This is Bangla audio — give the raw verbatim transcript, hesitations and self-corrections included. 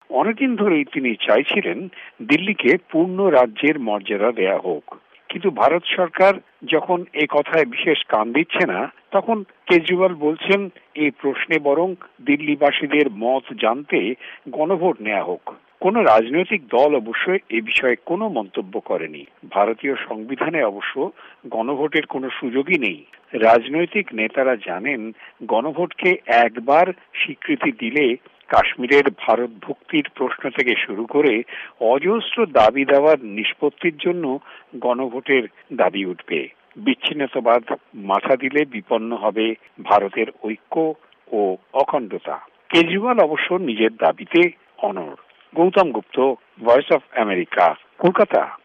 অনেকদিন ধরেই তিনি চাইছিলেন দিল্লিকে পূর্ণ রাজ্যের মর্যাদা দেয়া হোক, কিন্তু ভারত সরকার যখন এ কথায় বিশেষ কান দিচ্ছে না, তখন কেজরিওয়াল বলছেন এই প্রশ্নে বরং দিল্লিবাসীদের মত জানতে গণভোট নেওয়া হোক। কোন রাজনৈতিক দল অবশ্য এ বিষয়ে কোনো মন্তব্য করেনি। ভারতীয় সংবিধানে অবশ্য গণভোটের কোনো সুযোগই নেই। রাজনৈতিক নেতারা জানেন গণভোটকে একবার স্বীকৃতি দিলে কাশ্মীরের ভারত ভুক্তির প্রশ্ন থেকে শুরু করে অজস্র দাবি দাওয়ার নিষ্পত্তির জন্য গণভোটের দাবি উঠবে। বিচ্ছিন্নতাবাদ মাথা দিলে বিপন্ন হবে ভারতের ঐক্য ও অখণ্ডতা। কেজরিওয়াল অবশ্য নিজের দাবিতে অনড়। Gautam Gupta, voice of America, Kolkata.